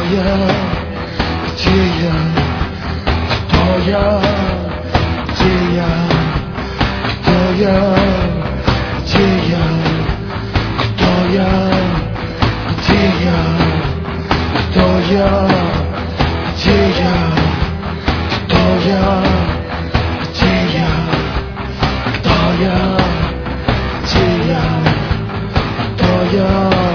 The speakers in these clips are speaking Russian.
я? Где я? Кто я? Где я? Кто я? Где я? Кто я? Где я? Кто я? Где я? Кто я? Где я? Кто я? Где я? Кто я?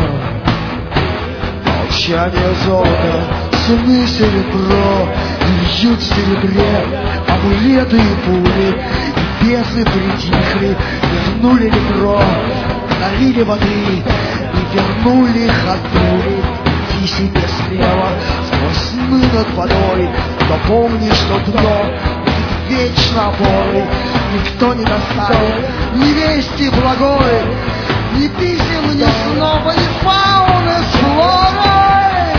Молчание золота, сны серебро, льют в серебре амулеты и пули, и бесы притихли, вернули ребро, налили воды и вернули ходули. Иди себе слева, сквозь сны над водой, но помни, что дно будет вечно опорой. Никто не достанет ни вести благой, ни писем, ни снова, ни фауны с флорой.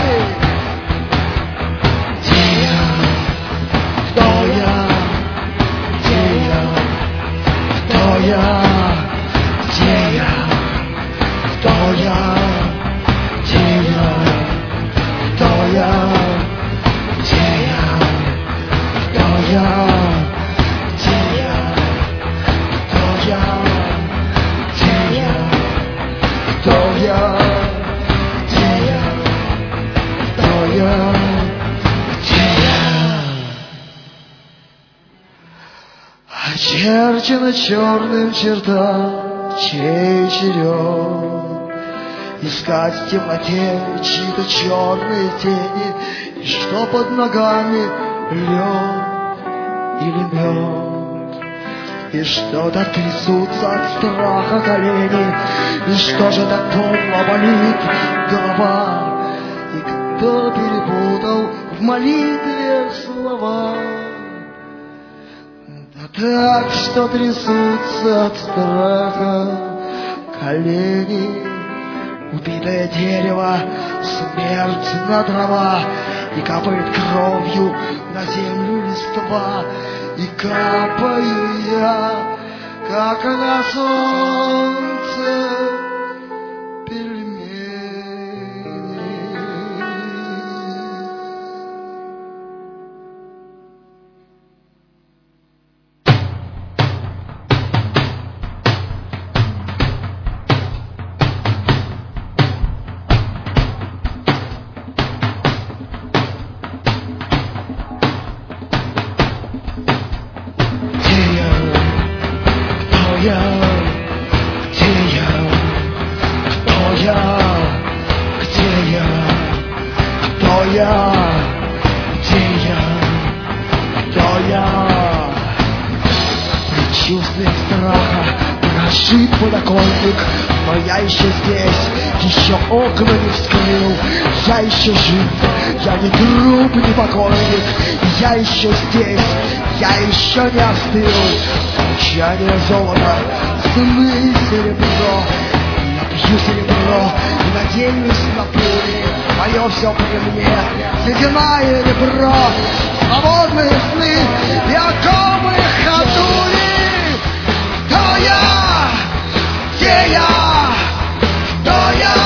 Где я? Кто я? Где я? Кто я? Где я? Кто я? Где я? Кто я? Где я? Кто я? Где я? Кто я? Где я? Кто я? Где я? Кто я? Где я? Очерчено черным чертам чей черед искать в темноте чьи-то черные тени, и что под ногами лед или мед, и что так трясутся от страха колени, и что же так подло болит голова, и кто перепутал в молитве слова. Да так, что трясутся от страха колени, убитое дерево, смерть на дрова, и капает кровью на землю листва, и капаю я, как на солнце пельмени. Предчувствие страха дрожит подоконник, но я еще здесь, еще окна не вскрыл. Я еще жив, я не труп, не покойник, я еще здесь, я еще не остыл. Молчание золота, сны серебро, я пью серебро и надеюсь на пули. Мое все при мне, ледяное ребро, свободные сны и оковы ходули. Кто я? Где я? Кто я?